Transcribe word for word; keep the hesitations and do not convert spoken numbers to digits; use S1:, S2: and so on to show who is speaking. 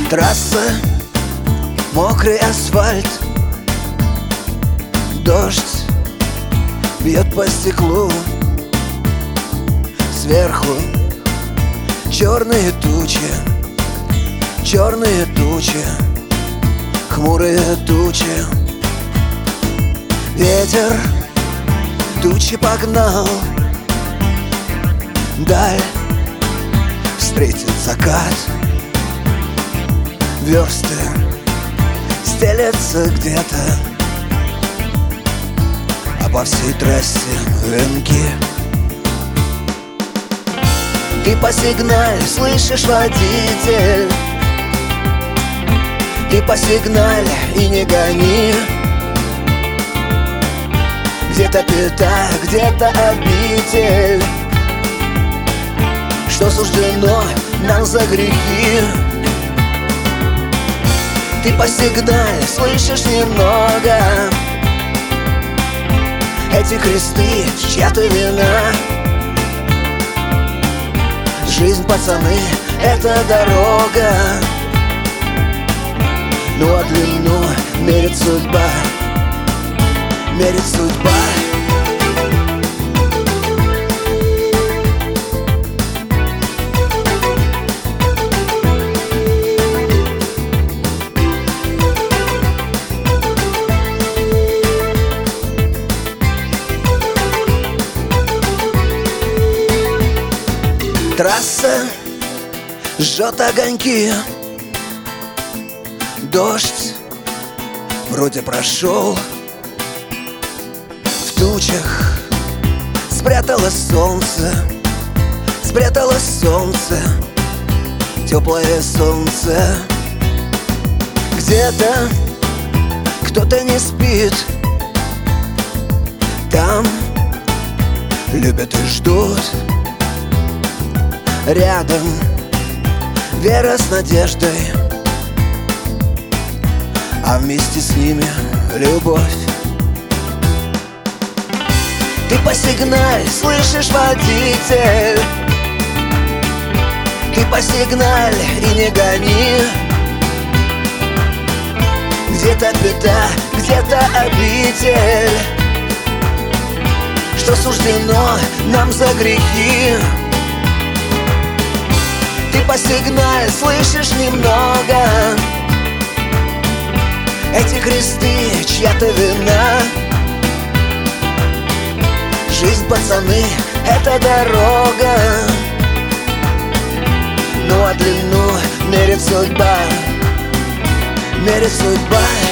S1: Трасса, мокрый асфальт, дождь бьет по стеклу. Сверху черные тучи, черные тучи, хмурые тучи. Ветер тучи погнал, даль встретит закат. Версты стелятся где-то, а по всей трассе венки. Ты по сигнале слышишь, водитель, ты по сигнале и не гони. Где-то пята, где-то обитель, что суждено нам за грехи. Ты по сигнале слышишь немного эти кресты, чья-то вина. Жизнь, пацаны, это дорога, ну а длину мерит судьба, мерит судьба. Трасса жжет огоньки, дождь вроде прошел. В тучах спряталось солнце, спряталось солнце, теплое солнце. Где-то кто-то не спит, там любят и ждут. Рядом вера с надеждой, а вместе с ними любовь. Ты по сигнале слышишь, водитель, ты по сигнале и не гони. Где-то пята, где-то обитель, что суждено нам за грехи. Ты по сигнале слышишь немного эти кресты, чья-то вина. Жизнь, пацаны, это дорога, ну а длину мерит судьба, мерит судьба.